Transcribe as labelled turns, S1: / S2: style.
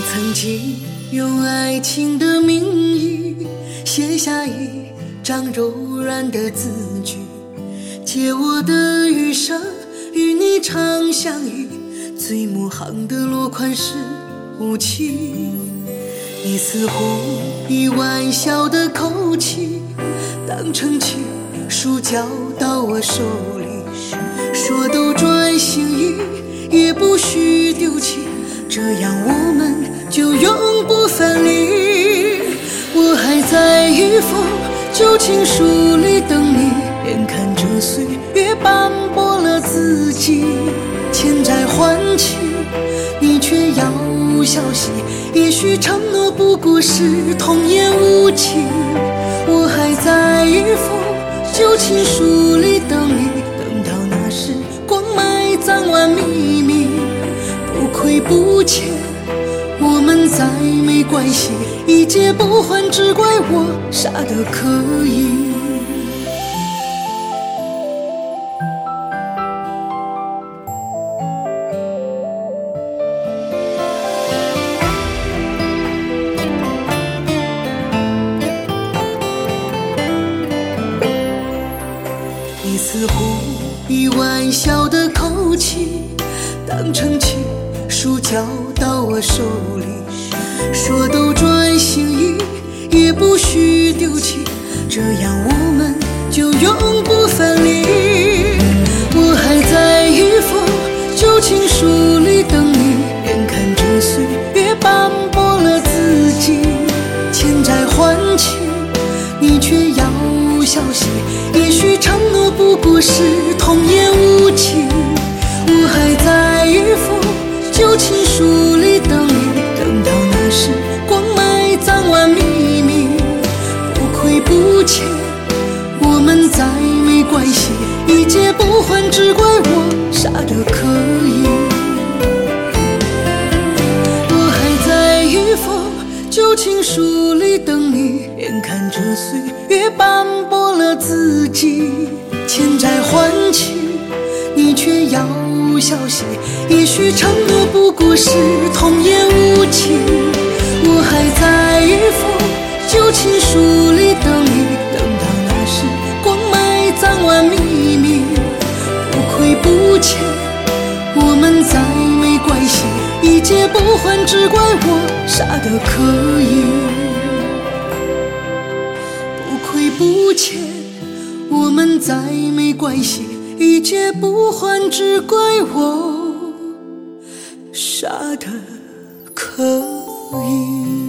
S1: 曾经用爱情的名义写下一张柔软的字句，借我的余生与你长相依，最暮行的落款是无情。你似乎以玩笑的口气当成情书交到我手里，说都转心意也不许丢弃，这样我们就永不分离。我还在一封旧情书里等你，眼看着岁月斑驳了自己，欠债还清你却遥无消息，也许承诺不过是童言无忌。我还在一封旧情书里等你，等到那时光埋葬完秘密，不亏不欠我们再没关系，一劫不还只怪我傻得可以。你似乎以玩笑的口气当成情书交到我手里，说都转心意也不许丢弃，这样我们就永不分离。我还在一封旧情书里等你，眼看着岁月斑驳了自己，欠债还清你却遥无消息，也许承诺不过是童言无忌。我还在一封旧情书里等你，等到那时光埋葬完秘密，不亏不欠我们再没关系，一劫不还只怪我傻得可以。我还在一封旧情书里等你，眼看着岁月斑驳了自己，欠债还清你却遥无消息，也许承诺不过是童言无忌。我还在一封旧情书里等你，等到那时光埋葬完秘密，不亏不欠我们再没关系，一劫不还只怪我傻得可以。不亏不欠我们再没关系，一劫不还只怪我傻得可以。